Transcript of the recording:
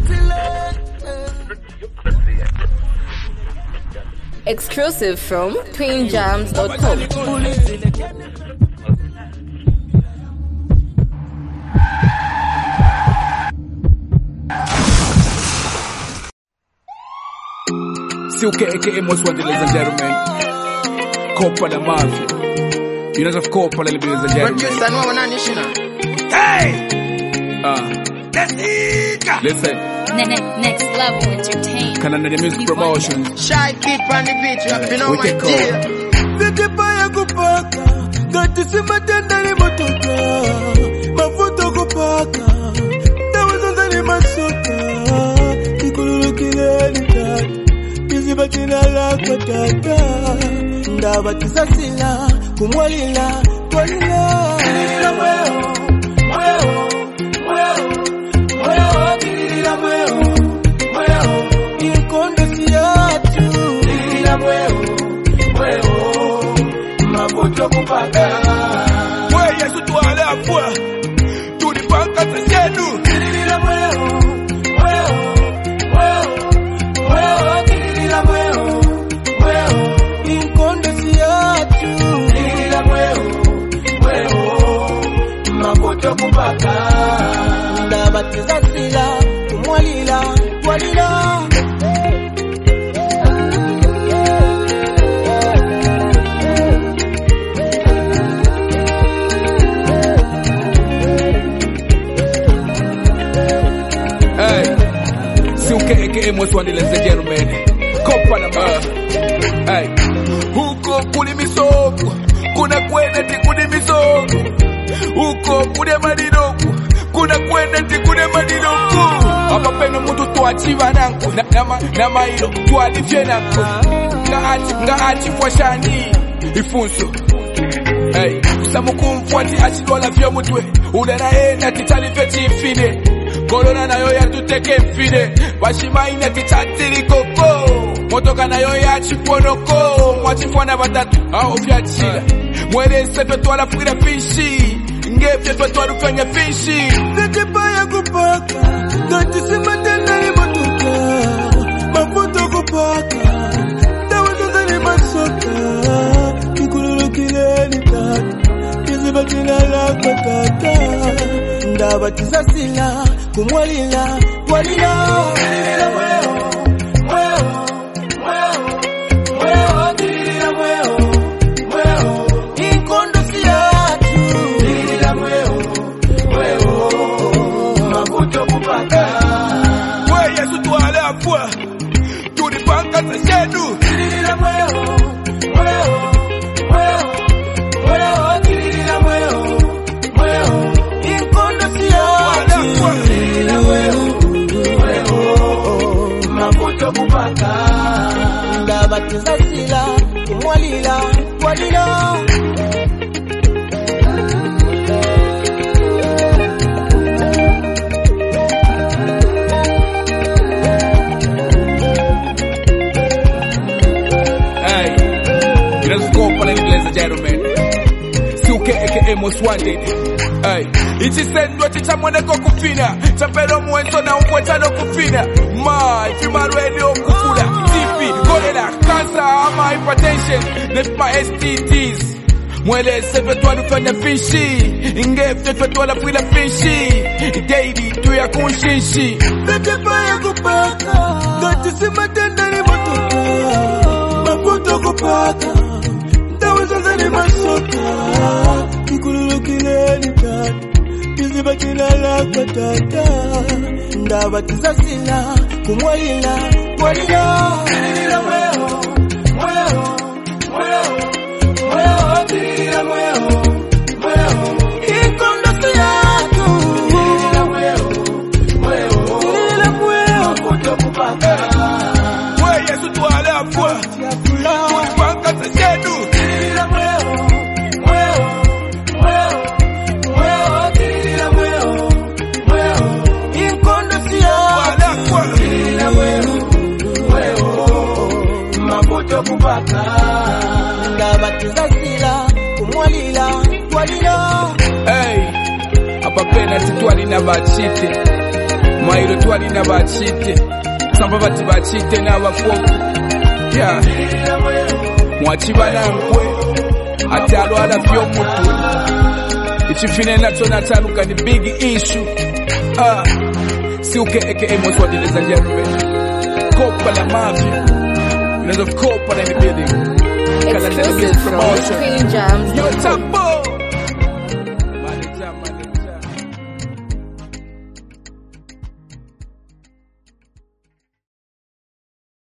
Exclusive from twinjams.com. Silke aka Most Wanted, ladies and gentlemen. Copa the Mafia. You know of Copa, ladies and gentlemen. Hey! Listen. Next level entertainment. Canada the music promotion. Shy keep on the beat, you have to know my deal. Zikipaya kupaka, gatisi matenda ni motoka, mafuta kupaka, dawa zani masoka, kikululu kile ni tata, kizibatina la kwa tata, ndabati sasila, kumwalila, kwalila, kilila mweo, kilila mweo, inkondo siyatu, kilila mweo, mafuta kupaka. Mwe Yesu tuwale afua, tulipanga sasenu. Kilila mweo, kilila mweo, inkondo siyatu, kilila mweo, mafuta kupaka. Ndabatiza sila, kumwalila, kwalila. Aka Most Wanted, ladies and gentlemen. Copa the Mafia. Hey. Huko kuli misoko, kuna kwenda tikuni misoko. Huko kule madinoku, kuna kwenda tikuni madinoku. Hapa peno mtu tuachiva nangu, na mailo tualifye nangu. Ngaachi kwa shani, ifunso. Hey. Samukumfuati achidola vyo mutwe, udaraena titalifye chifine. Corona na yo ya tuteke mfide, washimaine tichatiri koko. Motoka na yo ya chiponoko, mwachifwana batatu, hao vya chila. Mwere sepe tuwala fugira fishi, ngepe tuwala ufanya fishi. Zikipaya kupaka, gatisi matenda ni motoka, mafuta kupaka, dawa zani masoka, kikululu kile ni tata, kizibatina la kwa tata, ndabatiza sila, kumwalila, kwalila. Kilila mweo, kilila mweo, inkondo siyatu, kilila mweo, mafuta kupaka. Mwe Yesu tuwale afua, tulipanga sasenu. Kilila mweo, kilila mweo, inkondo siyatu, kilila mweo, mafuta kupaka. Ndabatiza sila, kumwalila, kwalila. Hey, you know Copa, ladies and gentlemen. Silke aka Most Wanted. Hey, ichisendwa chichamweneko kufina, chapelo mwenso na ukwetano kufina. Ifimarwele okufula, TB, cholera, cancer, ama hypertension, nepa STDs. Mwele sepe tuwa nufanya fishi, ingefe tuwa fuila fishi, daily tuya kunshishi. Zikipaya kupaka, gatisi matenda ni motoka, mafuta kupaka, dawa zani masoka, kikululu kile ni tata, kizibatina la kwa tata, ndabatiza sila, kumwalila, kwalila. Kilila mweo, kilila mweo, inkondo siyatu, kilila mweo, mafuta kupaka. Mwe Yesu tuwale afua, tulipanga sasenu. Kilila mweo, kilila mweo, inkondo siyatu, kilila mweo, mafuta kupaka. Ndabatiza sila, kumwalila, kwalila. Hey, hapa pena titwali na bachite. Mairo twali na bachite Samba bati bachite na bakoku Yeah Mwachibana nkwe Atalo ala fyo mutu Ichifine nacho nataluka ni big issue Siuke aka most what ladies and gentlemen Kopa la mafia There's a Kopa in the building Exclusive from TwinJams.com.